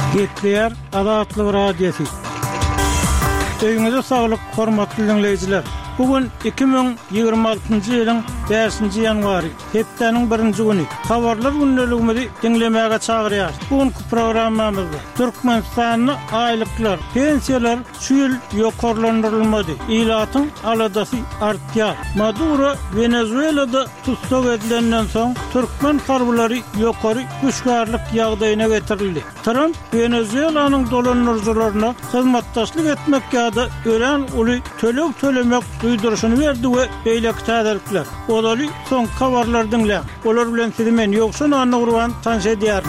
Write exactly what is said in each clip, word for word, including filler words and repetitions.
Getler Azatlyk radiosu. Öýüňize saglyk, hormatly dinleýijiler. Bugün iki bin ýygrimi altynjy ýylyň beşinji ýanwary, hepdeniň birinji güni. Habarlar günneligimizi dinlemäge çagyrýar. Bugünkü programmamyzda Türkmenistanyň aýlyklar, pensiýalar şu ýyl ýokarlandyrylmady. Ilatyň aladasy artýar. Maduro Venezuelada tutsak edilenden soň Türkmen harblary ýokary güçgärlik ýagdaýyna getirildi. Trump Venezuelanyň dolanjylaryna hyzmatdaşlyk etmek ýa-da ölen uly töleg tölemek duýdurşyny berdi we beýle täderlikler. Olaly soň habarlar dinle. Olar bilen sizi men ýoksa anna urban tanş edýär.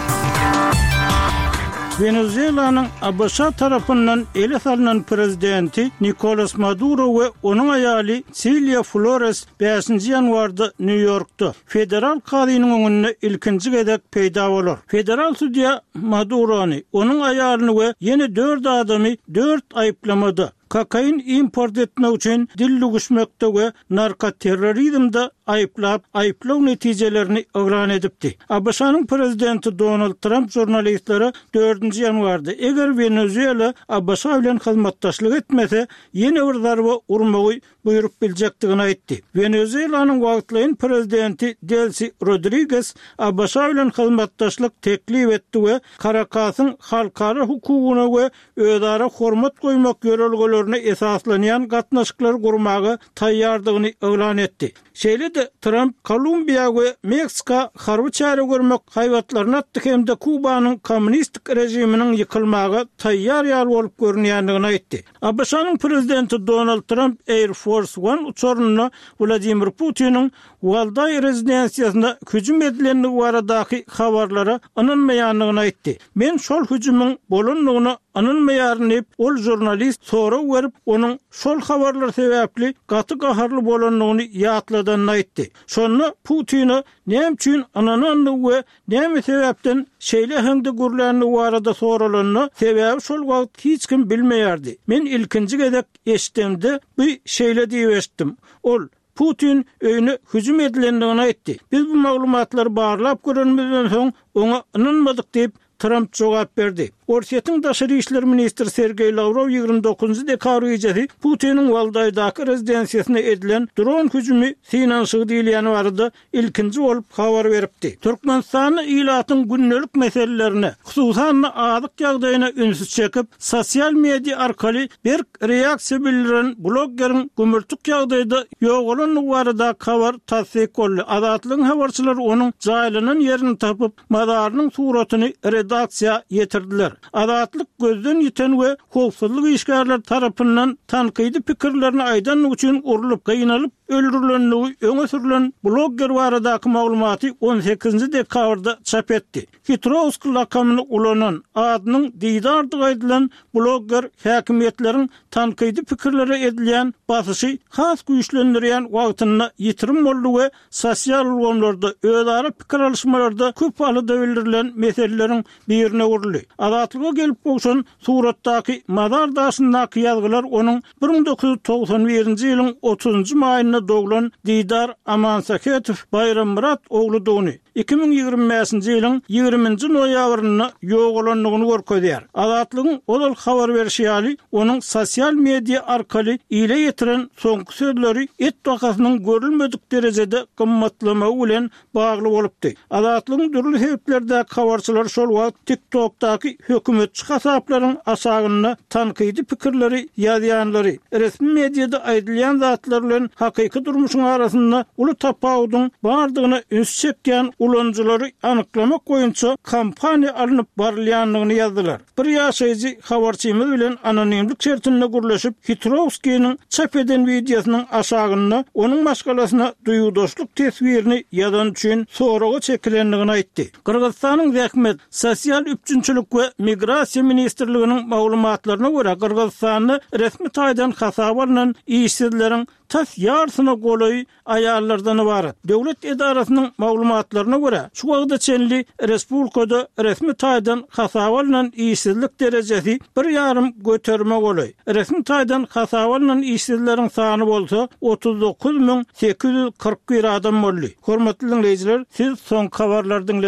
Venezuelanyň A B S tarapyndan ele salynan prezidenti Nicolas Maduro we onuň aýaly Silvia Flores beşinji ýanwarda New Yorkda federal kadynyň öňünde ilkinji gedek peýda bolar. Federal судья Madurony, onuň aýalyny we ýene dört adamy dört aýplamada kokain import etmek üçin dilli güçmekde we narkoterrorizmde aýplap, aýplaw netijelerini öwran edipdi. A B S-nyň prezidenti Donald Trump jurnalistlere dördünji ýanwarda eger Venezuela A B S bilen hyzmatdaşlyk etmese, ýene bir zarba urmagy buýrup biljekdigini aýtdy. Venezuelanyň wagtlaýyn prezidenti Delcy Rodriguez A B S bilen hyzmatdaşlyk teklip etdi we Caracas'yň halkara hukugyna we özara hormat goýmak ýörelgelerine esaslanýan gatnaşyklar gurmagy taýýardygyny öwran etdi. Şeýle-de Trump Kolumbiya we Meksika harby çäre görmek haýwatlaryny atdy hemde Kubanyň kommunistik rejiminiň ýykylmagy taýýar ýaly bolup görünýändigini aýtdy. A B S-nyň prezidenti Donald Trump Air Force One uçuruny Vladimir Putin'in Valday rezidensiýasynda hüjüm edilenligi baradaky habarlara anynmaýanlygyny aýtdy. Men şol hüjümüň bolanlygyny anynmaýaryn ol jurnalist sonra berip onuň şol habarlar sebäpli gaty gaharly bolanlygyny ýatladan aýtdy. Şonu Putin'i näme üçin anananlygy we näme sebäpden şeýle hemde gürlänligi barada soralanyny sebäbi şol wagt hiç kim bilmeýärdi. Men ilkinji gedek eşitdimde bu şeýle diýip eşitdim. Ol Putin öýüne hüjüm edilendigini aýtdy. Biz bu maglumatlary barlap görünmeden soň oňa inanmadyk diýip Trump jogap berdi. Orsiýetiň daşary işler ministri Sergey Lavrov ýygrimi dokuzynjy dekabr gecesi Putiniň Valdaýdaky rezidensiýasyna edilen dron hüjümi finansygy diýilýäni barada ilkinji bolup habar beripdi. Türkmenistan ilatyň günnelik meselelerine, hususan azyk ýagdaýyna ünsüz çekip, sosial media arkaly bir reaksiýa bildiren bloggerin gümürtük ýagdaýda ýogalanlygy barada habar tasdik boldy. Azatlygyň habarçylary onuň jaýlanan ýerini tapyp, madarynyň suratyny redaksiýa ýetirdiler. Azatlyk gözden ýiten we howpsuzlyk işgärler tarapyndan tankydy pikirlerini aýdan üçin urulup gynanyp öldürilenligi öňe sürülen blogger baradaky maglumaty on sekizinji dekabrda çap etdi. Hitrovsk lakamyny ulanan adynyň diýdardyg aýdylan blogger häkimetleriň tankydy pikirleri edilýän basyşy has güýçlendirýän wagtyny ýitirim boldy we sosial ulgamlarda özara pikir alışmalarda köp alda bildirilen meseleleriň birine uruly. Azatlyga gelip bolşan suratdaky madar daşyndaky ýazgylar onuň bir ming dokuz ýuz togsan birinji ýylyň otuzynjy maýyna doğulan Didar Amansaketov Bayrammurat ogludygyny iki bin ýygrimi beşinji ýylyň ýygrimiňji noýabryna ýogalanlygyny görkezýär. Azatlygyň olal habar berýäli onuň sosial media arkaly ile ýetiren soňky sözleri et wakasynyň görülmedik derejede gymmatlamagy bilen bagly bolupdy. Azatlygyň dürli heplerde habarçylar şol wagt TikTok'daky hökümetçi hasaplaryň aşagyna tankydy pikirleri ýazýanlary, resmi mediada aýdylýan zatlar bilen hakyky durmuşyň arasynda uly tapawdyň bardygyny üns çekýän ulanjylary anyklamak goýunça kampaniýa alınıp barylýanlygyny ýazdylar. Bir ýaşaýjy habarçymyz bilen anonimlik şertinde gürleşip Hitrovskiň çap eden videosynyň aşagyna onuň maşgalasyna duýudaşlyk tesbirini ýazan üçin soraga çekilenligini aýtdy. Kırgızstanyň Zähmet sosial üçinçilik we migrasiýa ministrliginiň maglumatlaryna görä Kırgızstany resmi taýdan hasap alınan işsizleriň tas ýarsyna golaý aýallardan ibaret. Döwlet edarasynyň maglumatlaryna görä şu wagtda çenli respublikada resmi taýdan hasap alınan işsizlik derejesi bir ýarym göterme golaý. Resmi taýdan hasap alınan işsizleriň sany bolsa otuz dokuz min sekiz ýüz kırk bir adam boldy. Hormatly dinleýijiler, siz soň habarlardan